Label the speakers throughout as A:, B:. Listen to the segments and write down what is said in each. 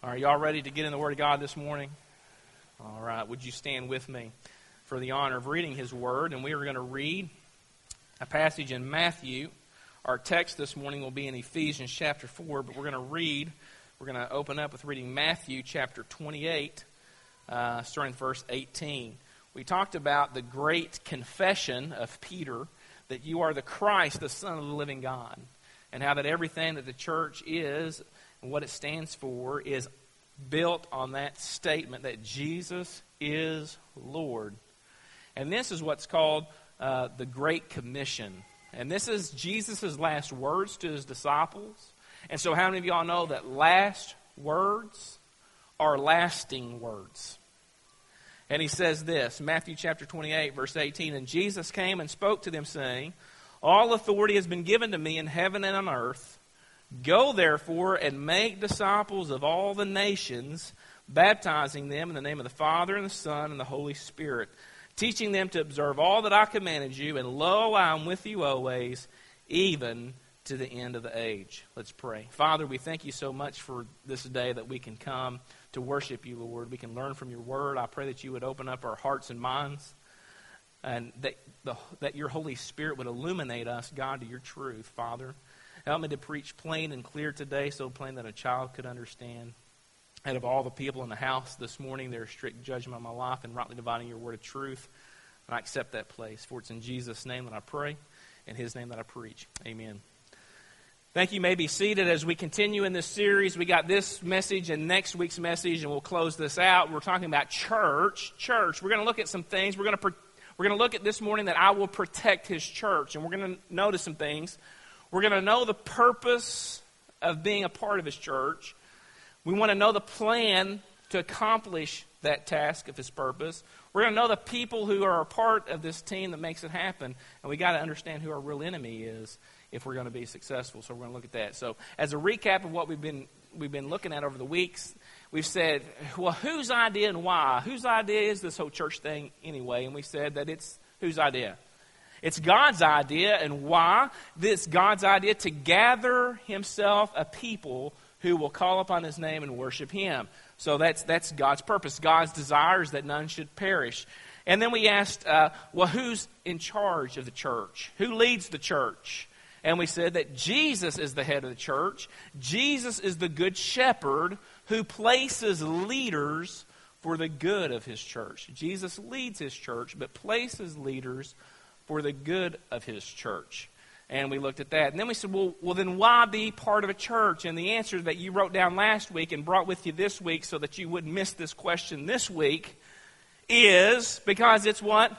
A: Are y'all ready to get in the Word of God this morning? All right, would you stand with me for the honor of reading His Word? And we are going to read a passage in Matthew. Our text this morning will be in Ephesians chapter 4, but we're going to open up with reading Matthew chapter 28, starting verse 18. We talked about the great confession of Peter that you are the Christ, the Son of the living God, and how that everything that the church is and what it stands for is built on that statement that Jesus is Lord. And this is what's called the Great Commission. And this is Jesus' last words to His disciples. And so how many of y'all know that last words are lasting words? And He says this, Matthew chapter 28, verse 18, "And Jesus came and spoke to them, saying, All authority has been given to me in heaven and on earth. Go therefore and make disciples of all the nations, baptizing them in the name of the Father and the Son and the Holy Spirit, teaching them to observe all that I commanded you, and lo, I am with you always, even to the end of the age." Let's pray. Father, we thank you so much for this day that we can come to worship you, Lord. We can learn from your word. I pray that you would open up our hearts and minds, and that your Holy Spirit would illuminate us, God, to your truth, Father. Help me to preach plain and clear today, so plain that a child could understand. And of all the people in the house this morning, there is strict judgment on my life and rightly dividing your word of truth. And I accept that place. For it's in Jesus' name that I pray, in His name that I preach. Amen. Thank you. You may be seated as we continue in this series. We got this message and next week's message, and we'll close this out. We're talking about church. Church. We're going to look at some things. We're going to look at this morning that I will protect His church. And we're going to notice some things. We're going to know the purpose of being a part of His church. We want to know the plan to accomplish that task of His purpose. We're going to know the people who are a part of this team that makes it happen. And we got to understand who our real enemy is if we're going to be successful. So we're going to look at that. So as a recap of what we've been looking at over the weeks, we've said, well, whose idea and why? Whose idea is this whole church thing anyway? And we said that it's whose idea? It's God's idea. And why? This God's idea to gather Himself a people who will call upon His name and worship Him. So that's God's purpose. God's desire is that none should perish. And then we asked, well, who's in charge of the church? Who leads the church? And we said that Jesus is the head of the church. Jesus is the good shepherd who places leaders for the good of His church. Jesus leads His church, but places leaders for the good of His church. And we looked at that. And then we said, well, then why be part of a church? And the answer that you wrote down last week and brought with you this week so that you wouldn't miss this question this week is because it's what?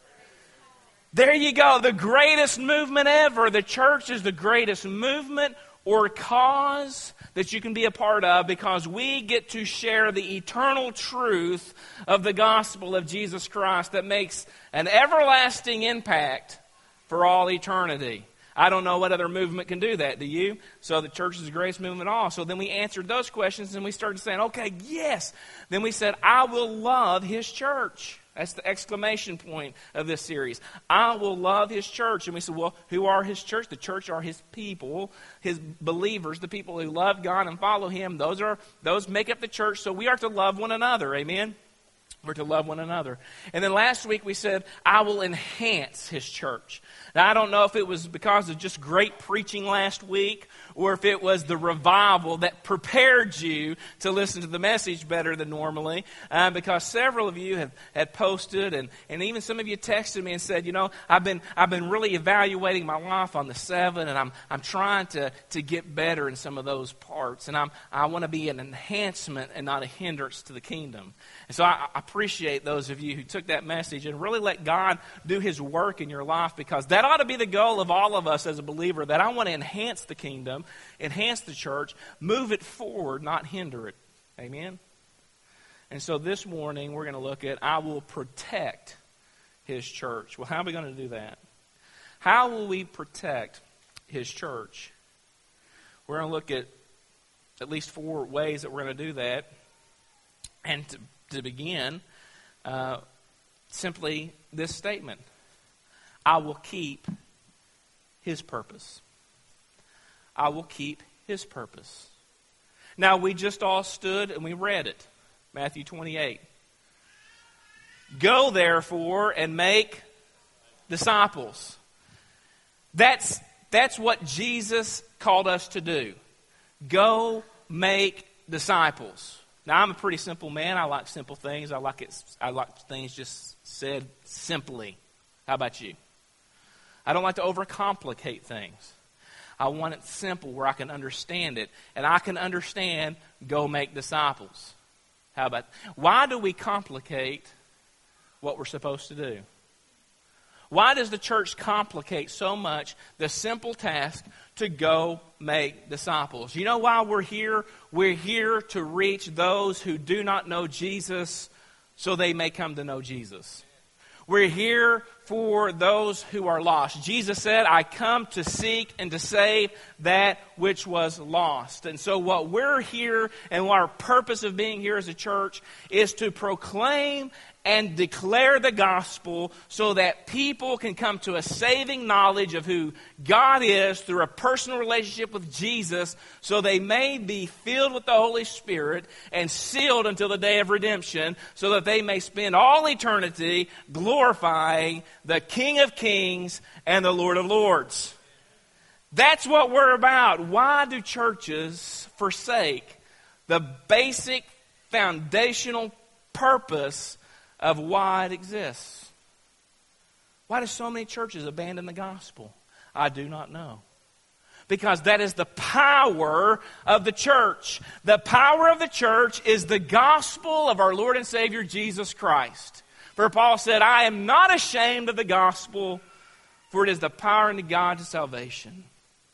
A: There you go. The greatest movement ever. The church is the greatest movement or cause that you can be a part of because we get to share the eternal truth of the gospel of Jesus Christ that makes an everlasting impact for all eternity. I don't know what other movement can do that, do you? So the church is the greatest movement of all. So then we answered those questions and we started saying, okay, yes. Then we said, I will love His church. That's the exclamation point of this series. I will love His church. And we said, well, who are His church? The church are His people, His believers, the people who love God and follow Him. Those make up the church. So we are to love one another. Amen? We're to love one another. And then last week we said, I will enhance His church. Now, I don't know if it was because of just great preaching last week or if it was the revival that prepared you to listen to the message better than normally. Because several of you had posted and even some of you texted me and said, you know, I've been really evaluating my life on the 7 and I'm trying to get better in some of those parts. And I want to be an enhancement and not a hindrance to the kingdom. And so I appreciate those of you who took that message and really let God do His work in your life because that ought to be the goal of all of us as a believer, that I want to enhance the kingdom, enhance the church, move it forward, not hinder it. Amen? And so this morning we're going to look at I will protect His church. Well, how are we going to do that? How will we protect His church? We're going to look at least 4 ways that we're going to do that. And to begin, simply this statement. I will keep His purpose. I will keep His purpose. Now, we just all stood and we read it. Matthew 28. Go, therefore, and make disciples. That's what Jesus called us to do. Go make disciples. Now, I'm a pretty simple man. I like simple things. I like things just said simply. How about you? I don't like to overcomplicate things. I want it simple where I can understand it. And I can understand, go make disciples. How about, why do we complicate what we're supposed to do? Why does the church complicate so much the simple task to go make disciples? You know why we're here? We're here to reach those who do not know Jesus so they may come to know Jesus. We're here for those who are lost. Jesus said, I come to seek and to save that which was lost. And so what we're here and what our purpose of being here as a church is to proclaim and declare the gospel so that people can come to a saving knowledge of who God is through a personal relationship with Jesus so they may be filled with the Holy Spirit and sealed until the day of redemption so that they may spend all eternity glorifying the King of Kings and the Lord of Lords. That's what we're about. Why do churches forsake the basic foundational purpose of why it exists? Why do so many churches abandon the gospel? I do not know. Because that is the power of the church. The power of the church is the gospel of our Lord and Savior Jesus Christ. For Paul said, I am not ashamed of the gospel, for it is the power unto God to salvation.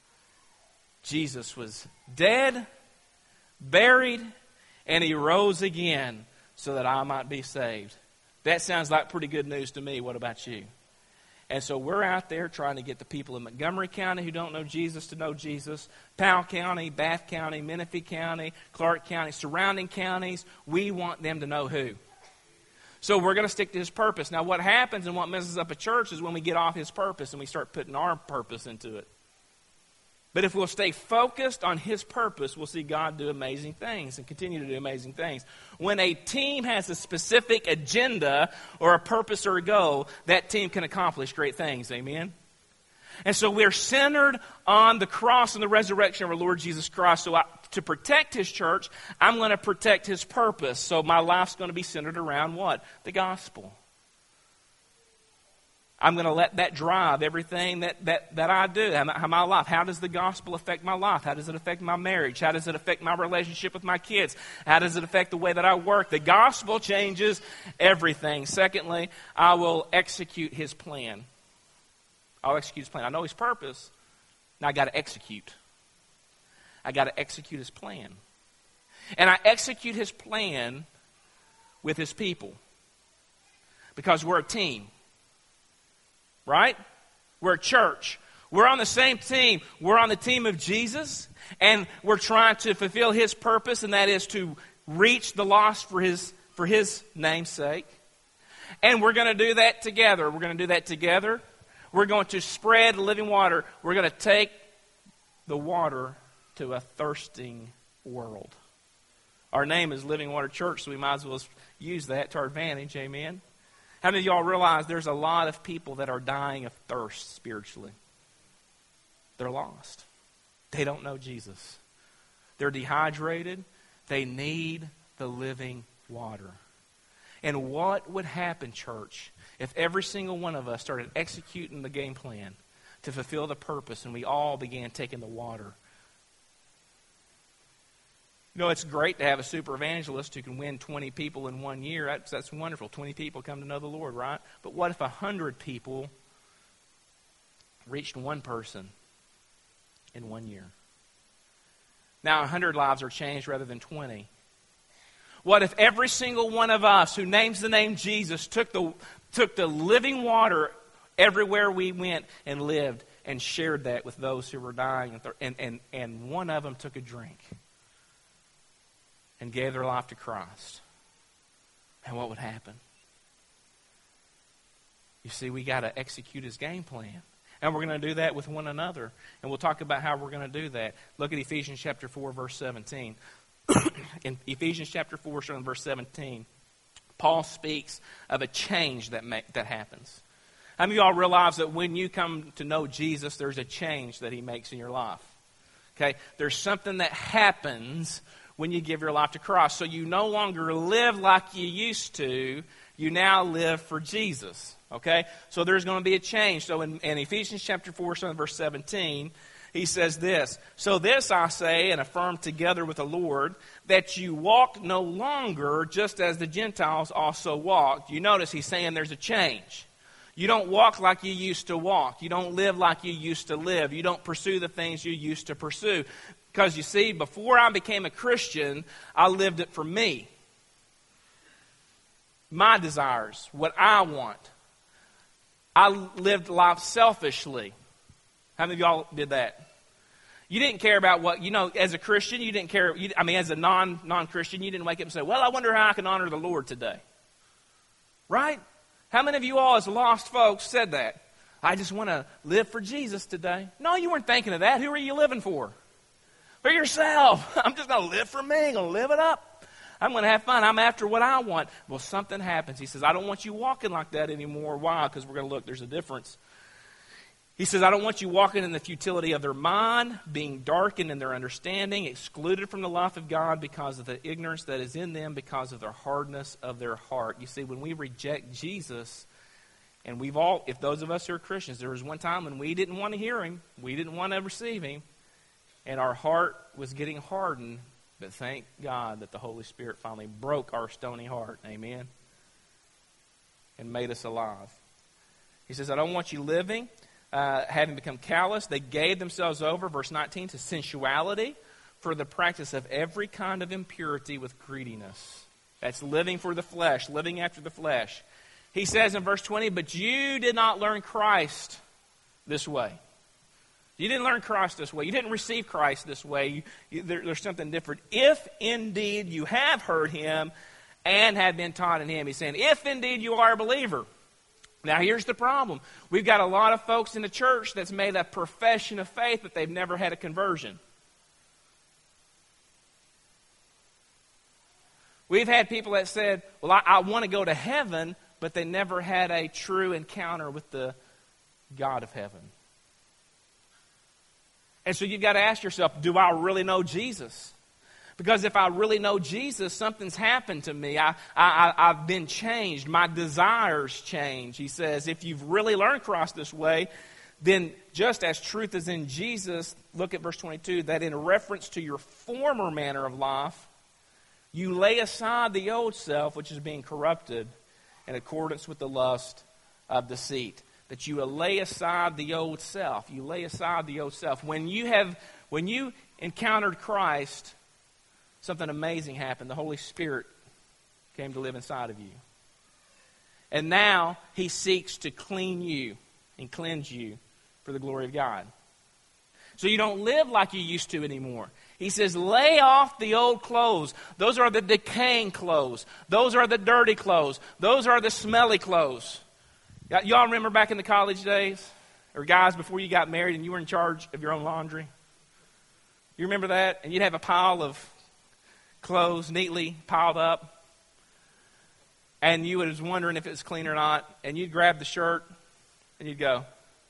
A: Jesus was dead, buried, and he rose again so that I might be saved. That sounds like pretty good news to me. What about you? And so we're out there trying to get the people in Montgomery County who don't know Jesus to know Jesus. Powell County, Bath County, Menifee County, Clark County, surrounding counties. We want them to know who. So we're going to stick to his purpose. Now what happens and what messes up a church is when we get off his purpose and we start putting our purpose into it. But if we'll stay focused on his purpose, we'll see God do amazing things and continue to do amazing things. When a team has a specific agenda or a purpose or a goal, that team can accomplish great things. Amen? And so we're centered on the cross and the resurrection of our Lord Jesus Christ. So to protect his church, I'm going to protect his purpose. So my life's going to be centered around what? The gospel. I'm going to let that drive everything that I do, my life. How does the gospel affect my life? How does it affect my marriage? How does it affect my relationship with my kids? How does it affect the way that I work? The gospel changes everything. Secondly, I will execute his plan. I'll execute his plan. I know his purpose. Now I got to execute. I got to execute his plan. And I execute his plan with his people. Because we're a team. Right? We're a church. We're on the same team. We're on the team of Jesus, and we're trying to fulfill his purpose, and that is to reach the lost for his name's sake. And we're going to do that together. We're going to do that together. We're going to spread living water. We're going to take the water to a thirsting world. Our name is Living Water Church, so we might as well use that to our advantage. Amen. How many of y'all realize there's a lot of people that are dying of thirst spiritually? They're lost. They don't know Jesus. They're dehydrated. They need the living water. And what would happen, church, if every single one of us started executing the game plan to fulfill the purpose and we all began taking the water? You know, it's great to have a super evangelist who can win 20 people in 1 year. That's wonderful. 20 people come to know the Lord, right? But what if 100 people reached one person in 1 year? Now 100 lives are changed rather than 20. What if every single one of us who names the name Jesus took the living water everywhere we went and lived and shared that with those who were dying and one of them took a drink and gave their life to Christ? And what would happen? You see, we got to execute his game plan. And we're going to do that with one another. And we'll talk about how we're going to do that. Look at Ephesians chapter 4, verse 17. In Ephesians chapter 4, starting in verse 17, Paul speaks of a change that happens. How many of y'all realize that when you come to know Jesus, there's a change that he makes in your life? Okay? There's something that happens when you give your life to Christ. So you no longer live like you used to. You now live for Jesus. Okay? So there's going to be a change. So in Ephesians chapter 4, starting in verse 17, he says this, "So this I say and affirm together with the Lord, that you walk no longer just as the Gentiles also walked." You notice he's saying there's a change. You don't walk like you used to walk. You don't live like you used to live. You don't pursue the things you used to pursue. Because you see, before I became a Christian, I lived it for me. My desires, what I want. I lived life selfishly. How many of y'all did that? You didn't care about what, as a Christian, you didn't care, as a non-Christian, you didn't wake up and say, well, I wonder how I can honor the Lord today. Right? How many of you all as lost folks said that? I just want to live for Jesus today. No, you weren't thinking of that. Who are you living for? For yourself. I'm just going to live for me. I'm going to live it up. I'm going to have fun. I'm after what I want. Well, something happens. He says, I don't want you walking like that anymore. Why? Because we're going to look. There's a difference. He says, I don't want you walking in the futility of their mind, being darkened in their understanding, excluded from the life of God because of the ignorance that is in them, because of the hardness of their heart. You see, when we reject Jesus, and if those of us who are Christians, there was one time when we didn't want to hear him, we didn't want to receive him, and our heart was getting hardened, but thank God that the Holy Spirit finally broke our stony heart, amen, and made us alive. He says, I don't want you living, having become callous. They gave themselves over, verse 19, to sensuality for the practice of every kind of impurity with greediness. That's living for the flesh, living after the flesh. He says in verse 20, but you did not learn Christ this way. You didn't learn Christ this way. You didn't receive Christ this way. There's something different. If indeed you have heard him and have been taught in him. He's saying, if indeed you are a believer. Now, here's the problem. We've got a lot of folks in the church that's made a profession of faith, but they've never had a conversion. We've had people that said, well, I want to go to heaven, but they never had a true encounter with the God of heaven. And so you've got to ask yourself, do I really know Jesus? Because if I really know Jesus, something's happened to me. I've been changed. My desires change. He says, if you've really learned Christ this way, then just as truth is in Jesus, look at verse 22, that in reference to your former manner of life, you lay aside the old self, which is being corrupted in accordance with the lust of deceit. That you lay aside the old self. You lay aside the old self. When you encountered Christ, something amazing happened. The Holy Spirit came to live inside of you. And now he seeks to clean you and cleanse you for the glory of God. So you don't live like you used to anymore. He says, lay off the old clothes. Those are the decaying clothes. Those are the dirty clothes. Those are the smelly clothes. Y'all remember back in the college days? Or guys, before you got married and you were in charge of your own laundry? You remember that? And you'd have a pile of clothes neatly piled up. And you was wondering if it was clean or not. And you'd grab the shirt and you'd go,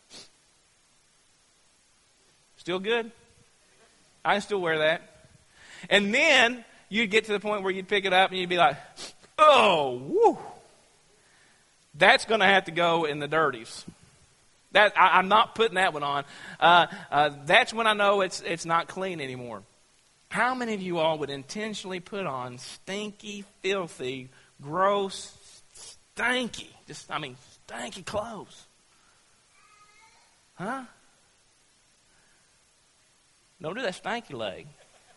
A: still good? I can still wear that. And then you'd get to the point where you'd pick it up and you'd be like, oh, woo. That's going to have to go in the dirties. I'm not putting that one on. That's when I know it's not clean anymore. How many of you all would intentionally put on stinky, filthy, gross, stanky clothes? Huh? Don't do that stanky leg.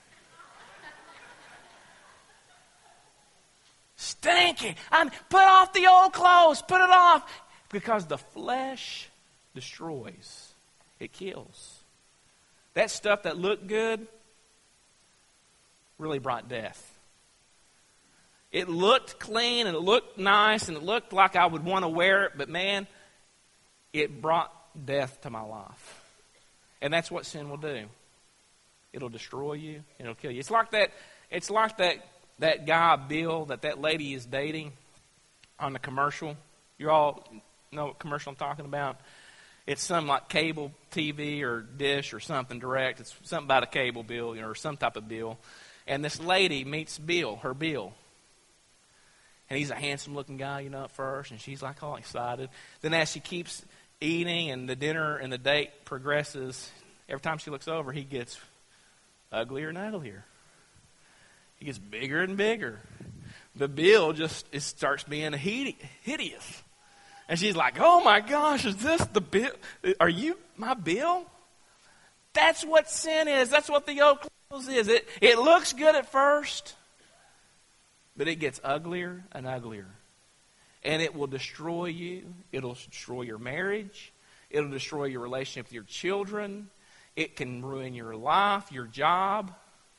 A: Stinky. Put off the old clothes. Put it off. Because the flesh destroys. It kills. That stuff that looked good really brought death. It looked clean and it looked nice and it looked like I would want to wear it, but man, it brought death to my life. And that's what sin will do. It'll destroy you. It'll kill you. It's like that It's like that guy, Bill, that lady is dating on the commercial. You all know what commercial I'm talking about? It's some like cable TV or dish or something direct. It's something about a cable bill or some type of bill. And this lady meets Bill, her Bill. And he's a handsome-looking guy, at first. And she's like all excited. Then as she keeps eating and the dinner and the date progresses, every time she looks over, he gets uglier and uglier. He gets bigger and bigger. The Bill starts being hideous. And she's like, oh my gosh, is this the Bill? Are you my Bill? That's what sin is. That's what the old clothes is. It looks good at first, but it gets uglier and uglier. And it will destroy you. It'll destroy your marriage. It'll destroy your relationship with your children. It can ruin your life, your job.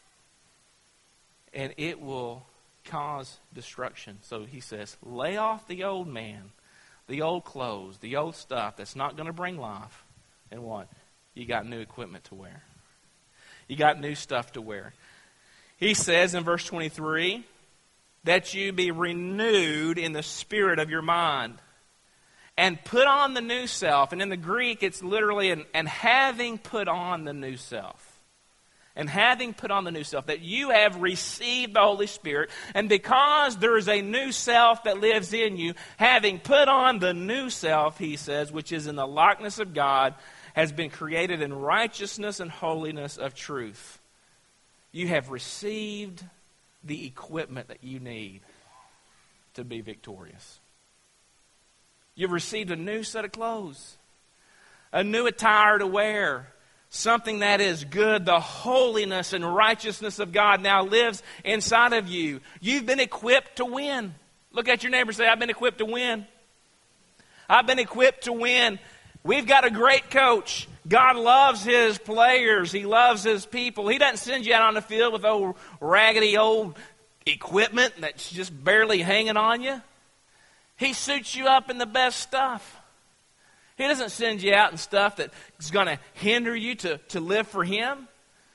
A: And it will cause destruction. So he says, lay off the old man, the old clothes, the old stuff that's not going to bring life. And what? You got new equipment to wear. You got new stuff to wear. He says in verse 23, that you be renewed in the spirit of your mind and put on the new self. And in the Greek, it's literally, and having put on the new self. And having put on the new self, that you have received the Holy Spirit, and because there is a new self that lives in you, having put on the new self, he says, which is in the likeness of God, has been created in righteousness and holiness of truth. You have received the equipment that you need to be victorious. You've received a new set of clothes, a new attire to wear, something that is good. The holiness and righteousness of God now lives inside of you. You've been equipped to win. Look at your neighbor and say, I've been equipped to win. I've been equipped to win. We've got a great coach. God loves his players. He loves his people. He doesn't send you out on the field with old raggedy old equipment that's just barely hanging on you. He suits you up in the best stuff. He doesn't send you out in stuff that's going to hinder you to live for him.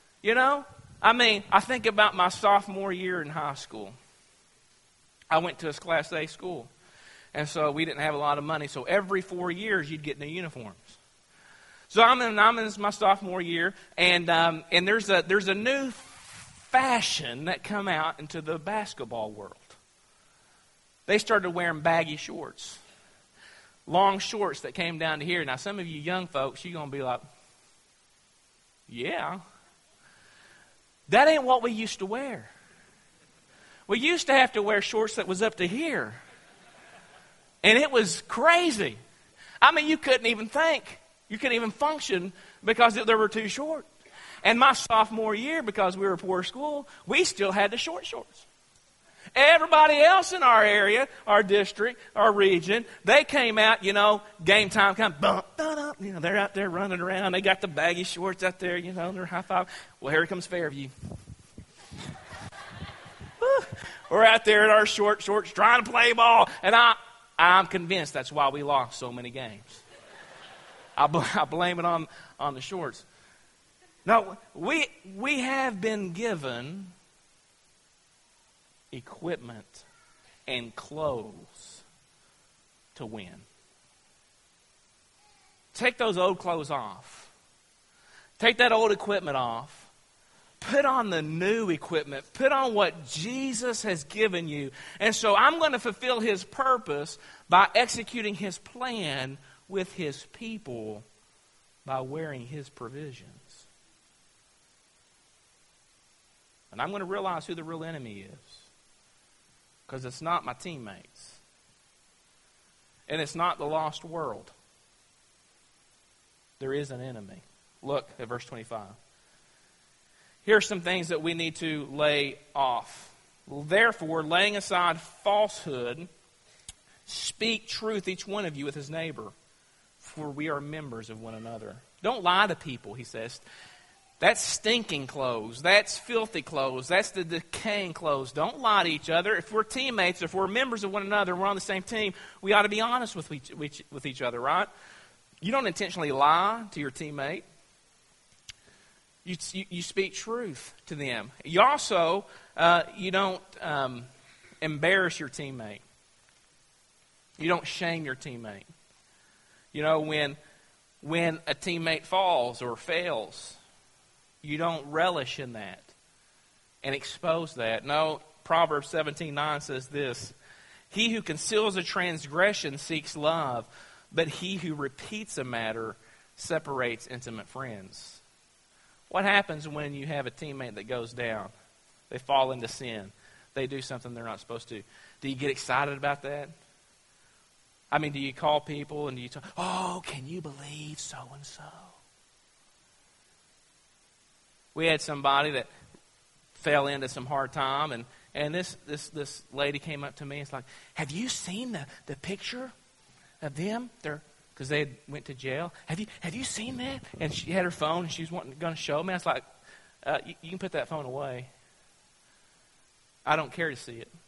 A: I think about my sophomore year in high school. I went to a Class A school. And so we didn't have a lot of money. So every 4 years, you'd get new uniforms. So I'm in my sophomore year, and there's a new fashion that come out into the basketball world. They started wearing baggy shorts. Long shorts that came down to here. Now, some of you young folks, you're going to be like, yeah. That ain't what we used to wear. We used to have to wear shorts that was up to here. And it was crazy. You couldn't even think. You couldn't even function because they were too short. And my sophomore year, because we were a poor school, we still had the short shorts. Everybody else in our area, our district, our region, they came out, game time, they're out there running around. They got the baggy shorts out there, they're high-five. Well, here comes Fairview. We're out there in our short shorts trying to play ball. And I'm convinced that's why we lost so many games. I blame it on the shorts. No, we have been given equipment and clothes to win. Take those old clothes off. Take that old equipment off. Put on the new equipment. Put on what Jesus has given you. And so I'm going to fulfill his purpose by executing his plan with his people by wearing his provisions. And I'm going to realize who the real enemy is. Because it's not my teammates. And it's not the lost world. There is an enemy. Look at verse 25. Here are some things that we need to lay off. Therefore, laying aside falsehood, speak truth, each one of you, with his neighbor, for we are members of one another. Don't lie to people, he says. That's stinking clothes. That's filthy clothes. That's the decaying clothes. Don't lie to each other. If we're teammates, if we're members of one another, we're on the same team, we ought to be honest with each other, right? You don't intentionally lie to your teammate. You speak truth to them. You also, you don't embarrass your teammate. You don't shame your teammate. You know, when a teammate falls or fails, you don't relish in that and expose that. No, Proverbs 17:9 says this, "He who conceals a transgression seeks love, but he who repeats a matter separates intimate friends." What happens when you have a teammate that goes down? They fall into sin. They do something they're not supposed to. Do you get excited about that? I mean, do you call people and do you talk, "Oh, can you believe so-and-so?" We had somebody that fell into some hard time, and this lady came up to me and it's like, "Have you seen the picture of them? Because they went to jail. Have you seen that?" And she had her phone and she was going to show me. I was like, you can put that phone away. I don't care to see it.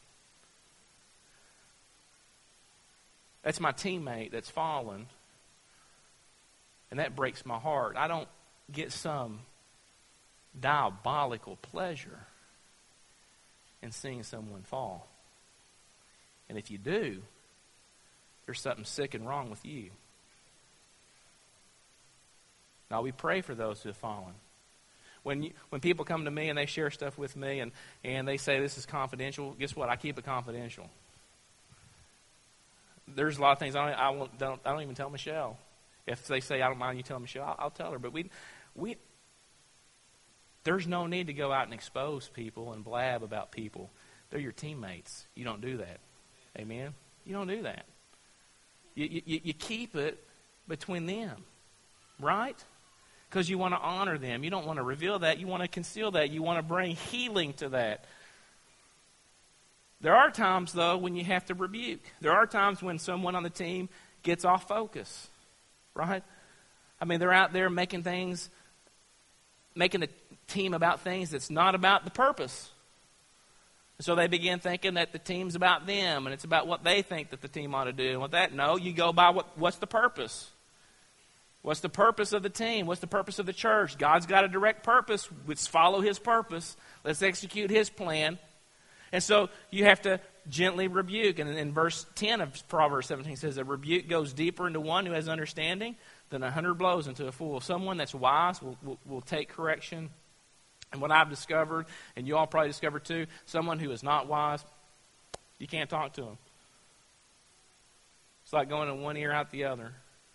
A: That's my teammate that's fallen. And that breaks my heart. I don't get some diabolical pleasure in seeing someone fall. And if you do, there's something sick and wrong with you. Now, we pray for those who have fallen. When people come to me and they share stuff with me and they say this is confidential, guess what? I keep it confidential. There's a lot of things I don't even tell Michelle. If they say, "I don't mind you telling Michelle," I'll tell her. But there's no need to go out and expose people and blab about people. They're your teammates. You don't do that. Amen? You don't do that. You keep it between them, right? Because you want to honor them. You don't want to reveal that. You want to conceal that. You want to bring healing to that. There are times, though, when you have to rebuke. There are times when someone on the team gets off focus, right? I mean, they're out there making the team about things that's not about the purpose. So they begin thinking that the team's about them and it's about what they think that the team ought to do. And no, you go by what's the purpose. What's the purpose of the team? What's the purpose of the church? God's got a direct purpose. Let's follow His purpose. Let's execute His plan. And so you have to gently rebuke. And in verse 10 of Proverbs 17 says, "A rebuke goes deeper into one who has understanding than 100 blows into a fool." Someone that's wise will take correction. And what I've discovered, and you all probably discovered too, someone who is not wise, you can't talk to them. It's like going in one ear out the other.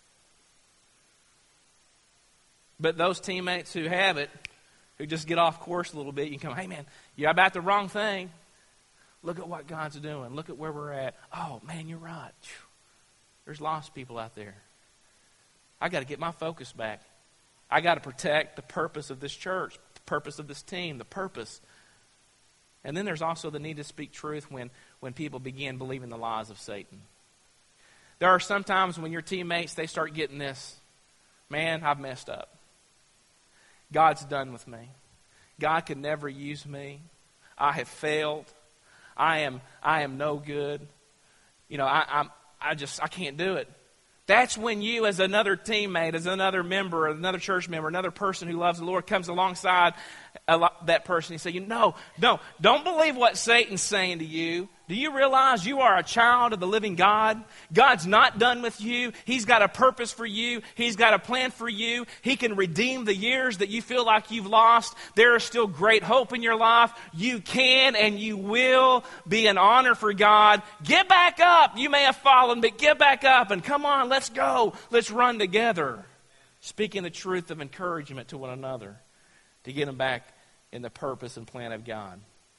A: But those teammates who have it, who just get off course a little bit, you can come, "Hey man, you're about the wrong thing. Look at what God's doing. Look at where we're at. Oh man, you're right. There's lost people out there. I got to get my focus back. I got to protect the purpose of this church, the purpose of this team, the purpose." And then there's also the need to speak truth when people begin believing the lies of Satan. There are some times when your teammates, they start getting this, "Man, I've messed up. God's done with me. God could never use me. I have failed. I am no good. You know, I can't do it." That's when you, as another teammate, as another member, another church member, another person who loves the Lord, comes alongside that person and say, "No, don't believe what Satan's saying to you. Do you realize you are a child of the living God? God's not done with you. He's got a purpose for you. He's got a plan for you. He can redeem the years that you feel like you've lost. There is still great hope in your life. You can and you will be an honor for God. Get back up. You may have fallen, but get back up and come on, let's go. Let's run together." Speaking the truth of encouragement to one another to get them back in the purpose and plan of God.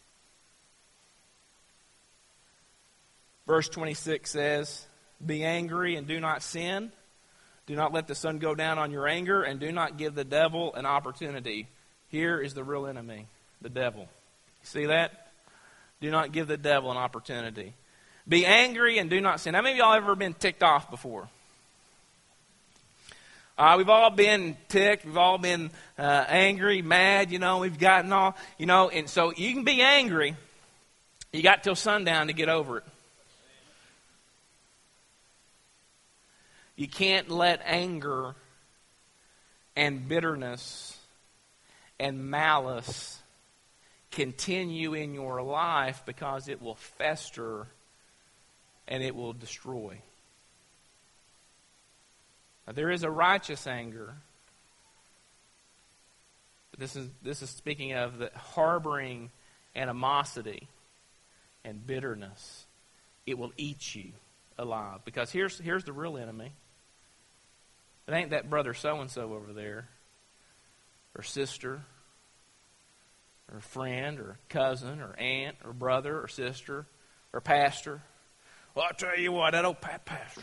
A: Verse 26 says, "Be angry and do not sin. Do not let the sun go down on your anger, and do not give the devil an opportunity." Here is the real enemy, the devil. See that? Do not give the devil an opportunity. Be angry and do not sin. How many of y'all ever been ticked off before? We've all been ticked. We've all been angry, mad. We've gotten all, and so you can be angry. You got till sundown to get over it. You can't let anger and bitterness and malice continue in your life because it will fester and it will destroy. Now, there is a righteous anger. But this is speaking of the harboring animosity and bitterness. It will eat you alive. Because here's the real enemy. It ain't that brother so-and-so over there, or sister, or friend, or cousin, or aunt, or brother, or sister, or pastor. Well, I'll tell you what, that old pastor.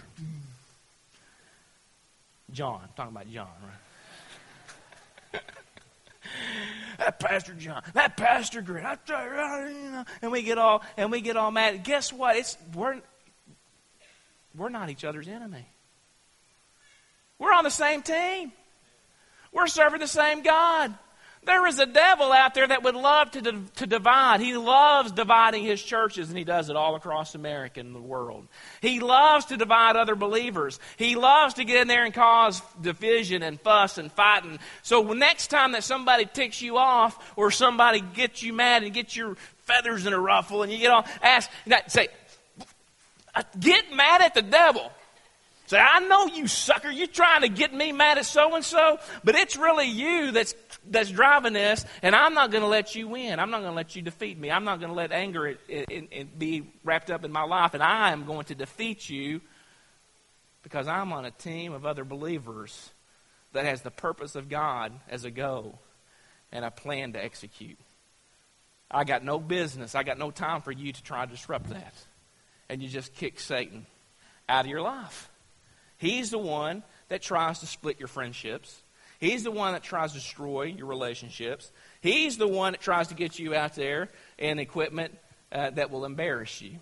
A: John. I'm talking about John, right? That Pastor John, that Pastor Grant, I tell you, and we get all mad. Guess what? We're not each other's enemy. We're on the same team. We're serving the same God. There is a devil out there that would love to divide. He loves dividing his churches, and he does it all across America and the world. He loves to divide other believers. He loves to get in there and cause division and fuss and fighting. So next time that somebody ticks you off or somebody gets you mad and gets your feathers in a ruffle and you get all say, get mad at the devil. Say, I know you sucker. You're trying to get me mad at so-and-so, but it's really you that's driving this, and I'm not going to let you win. I'm not going to let you defeat me. I'm not going to let anger be wrapped up in my life, and I am going to defeat you because I'm on a team of other believers that has the purpose of God as a goal and a plan to execute. I got no business. I got no time for you to try to disrupt that. And you just kick Satan out of your life. He's the one that tries to split your friendships. He's the one that tries to destroy your relationships. He's the one that tries to get you out there in equipment that will embarrass you.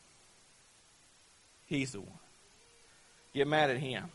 A: He's the one. Get mad at him.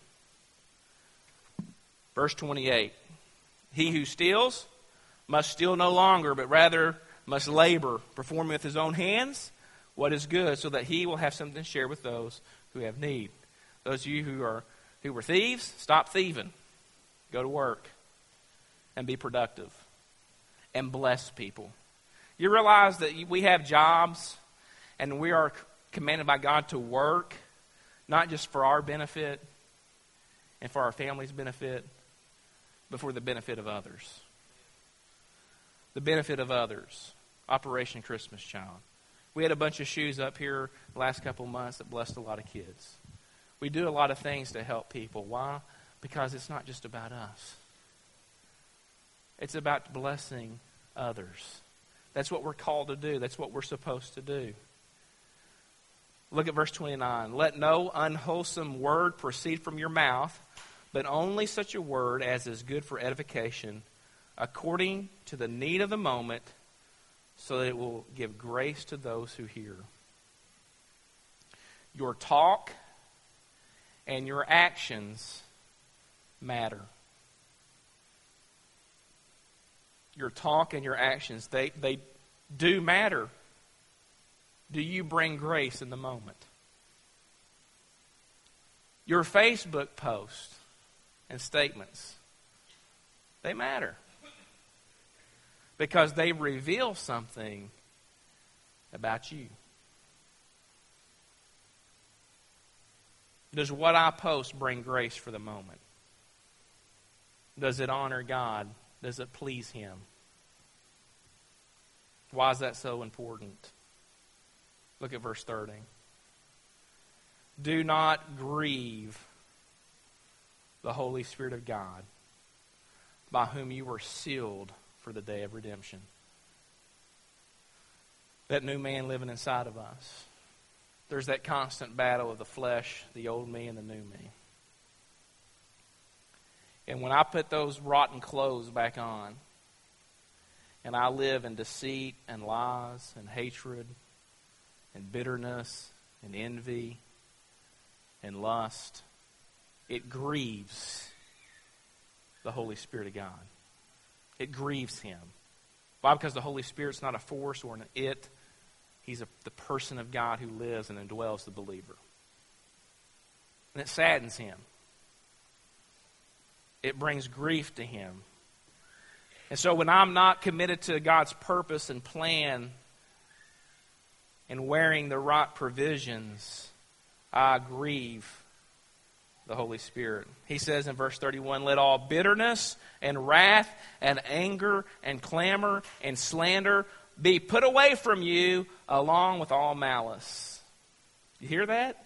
A: Verse 28. He who steals must steal no longer, but rather must labor, performing with his own hands what is good, so that he will have something to share with those who have need. Those of you who were thieves, stop thieving. Go to work and be productive and bless people. You realize that we have jobs and we are commanded by God to work, not just for our benefit and for our family's benefit, but for the benefit of others. The benefit of others. Operation Christmas Child. We had a bunch of shoes up here the last couple of months that blessed a lot of kids. We do a lot of things to help people. Why? Because it's not just about us. It's about blessing others. That's what we're called to do. That's what we're supposed to do. Look at verse 29. Let no unwholesome word proceed from your mouth, but only such a word as is good for edification, according to the need of the moment, so that it will give grace to those who hear. Your talk and your actions matter. Your talk and your actions, they do matter. Do you bring grace in the moment? Your Facebook posts and statements, they matter. Because they reveal something about you. Does what I post bring grace for the moment? Does it honor God? Does it please Him? Why is that so important? Look at verse 30. Do not grieve the Holy Spirit of God, by whom you were sealed for the day of redemption. That new man living inside of us. There's that constant battle of the flesh, the old me and the new me. And when I put those rotten clothes back on, and I live in deceit and lies and hatred and bitterness and envy and lust, it grieves the Holy Spirit of God. It grieves Him. Why? Because the Holy Spirit's not a force or an it. He's the person of God who lives and indwells the believer. And it saddens Him. It brings grief to Him. And so when I'm not committed to God's purpose and plan and wearing the right provisions, I grieve the Holy Spirit. He says in verse 31, let all bitterness and wrath and anger and clamor and slander be put away from you along with all malice. You hear that?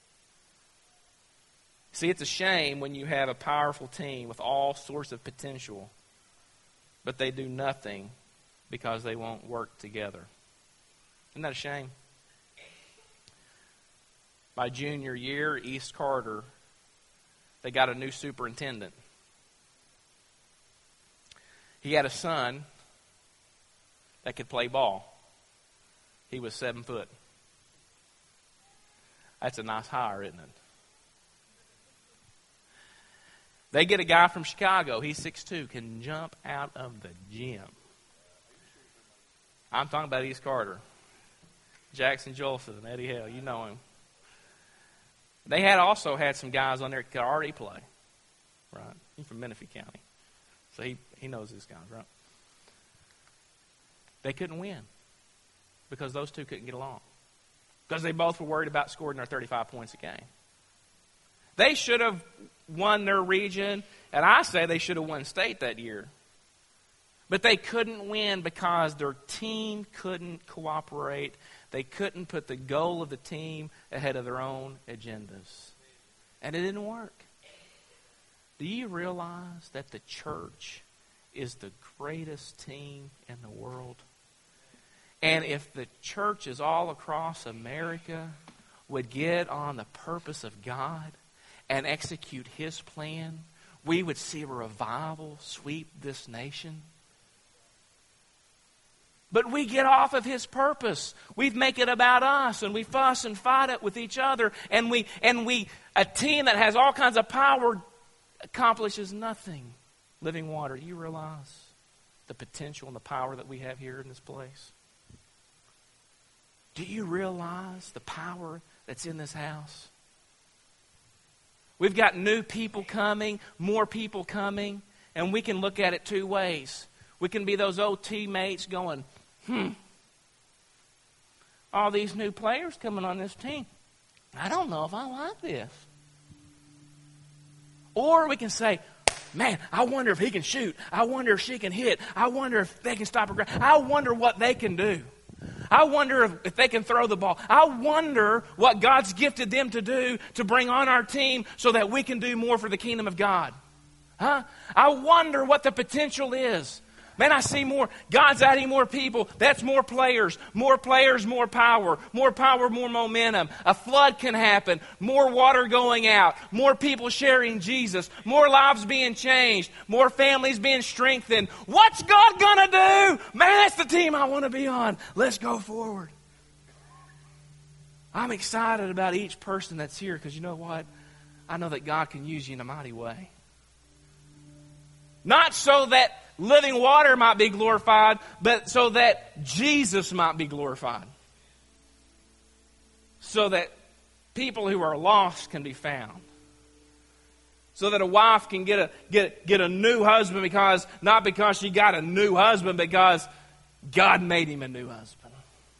A: See, it's a shame when you have a powerful team with all sorts of potential, but they do nothing because they won't work together. Isn't that a shame? My junior year, East Carter, they got a new superintendent. He had a son that could play ball. He was 7 foot. That's a nice hire, isn't it? They get a guy from Chicago. He's 6'2", can jump out of the gym. I'm talking about East Carter. Jackson Jolson, Eddie Hale, you know him. They had also had some guys on there that could already play. Right? He's from Menifee County. So he knows these guys, right? They couldn't win because those two couldn't get along. Because they both were worried about scoring their 35 points a game. They should have won their region, and I say they should have won state that year. But they couldn't win because their team couldn't cooperate. They couldn't put the goal of the team ahead of their own agendas. And it didn't work. Do you realize that the church is the greatest team in the world? And if the churches all across America would get on the purpose of God and execute His plan, we would see a revival sweep this nation. But we get off of His purpose. We make it about us, and we fuss and fight it with each other, and we a team that has all kinds of power accomplishes nothing. Living Water, do you realize the potential and the power that we have here in this place? Do you realize the power that's in this house? We've got new people coming, more people coming, and we can look at it two ways. We can be those old teammates going, all these new players coming on this team. I don't know if I like this. Or we can say, man, I wonder if he can shoot. I wonder if she can hit. I wonder if they can stop a ground. I wonder what they can do. I wonder if they can throw the ball. I wonder what God's gifted them to do to bring on our team so that we can do more for the kingdom of God. I wonder what the potential is. Man, I see more. God's adding more people. That's more players. More players, more power. More power, more momentum. A flood can happen. More water going out. More people sharing Jesus. More lives being changed. More families being strengthened. What's God going to do? Man, that's the team I want to be on. Let's go forward. I'm excited about each person that's here because you know what? I know that God can use you in a mighty way. Not so that Living Water might be glorified, but so that Jesus might be glorified. So that people who are lost can be found. So that a wife can get a new husband not because she got a new husband, because God made him a new husband.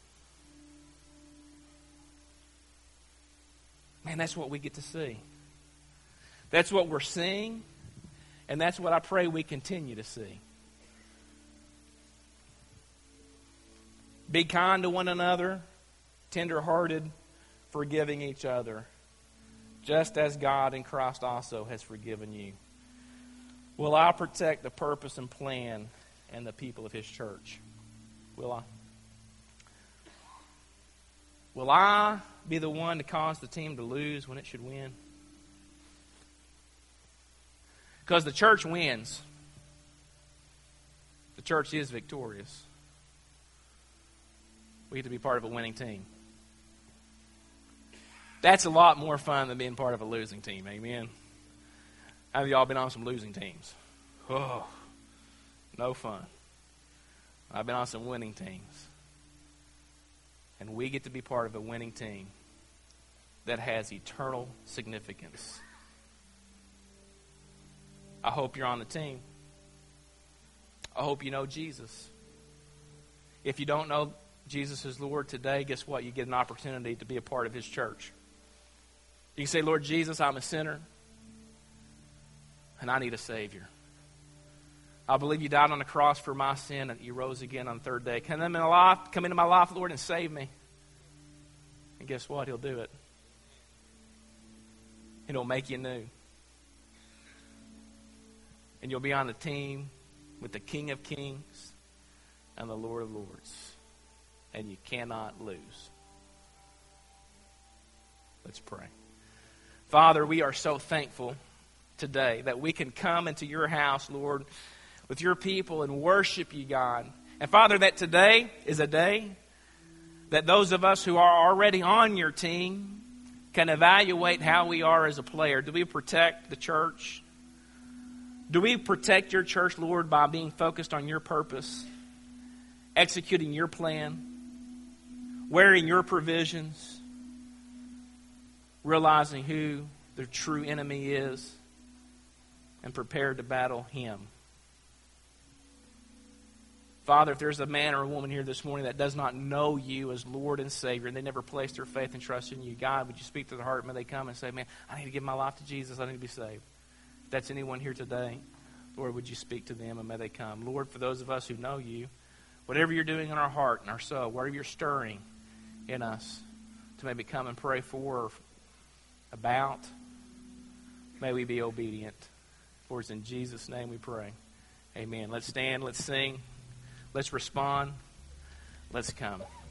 A: Man, that's what we get to see. That's what we're seeing. And that's what I pray we continue to see. Be kind to one another, tender-hearted, forgiving each other, just as God in Christ also has forgiven you. Will I protect the purpose and plan and the people of His church? Will I? Will I be the one to cause the team to lose when it should win? Because the church wins. The church is victorious. We get to be part of a winning team. That's a lot more fun than being part of a losing team. Amen. How have y'all been on some losing teams? Oh, no fun. I've been on some winning teams. And we get to be part of a winning team that has eternal significance. I hope you're on the team. I hope you know Jesus. If you don't know Jesus as Lord today, guess what? You get an opportunity to be a part of His church. You can say, Lord Jesus, I'm a sinner, and I need a Savior. I believe you died on the cross for my sin, and you rose again on the third day. Come into my life, Lord, and save me. And guess what? He'll do it. And He'll make you new. And you'll be on the team with the King of Kings and the Lord of Lords. And you cannot lose. Let's pray. Father, we are so thankful today that we can come into your house, Lord, with your people and worship you, God. And Father, that today is a day that those of us who are already on your team can evaluate how we are as a player. Do we protect the church? Do we protect your church, Lord, by being focused on your purpose, executing your plan, wearing your provisions, realizing who the true enemy is, and prepared to battle him? Father, if there's a man or a woman here this morning that does not know you as Lord and Savior, and they never placed their faith and trust in you, God, would you speak to their heart? May they come and say, man, I need to give my life to Jesus. I need to be saved. If that's anyone here today, Lord, would you speak to them and may they come. Lord, for those of us who know you, whatever you're doing in our heart and our soul, whatever you're stirring in us to maybe come and pray for or about, may we be obedient. For it's in Jesus' name we pray. Amen. Let's stand, let's sing, let's respond, let's come.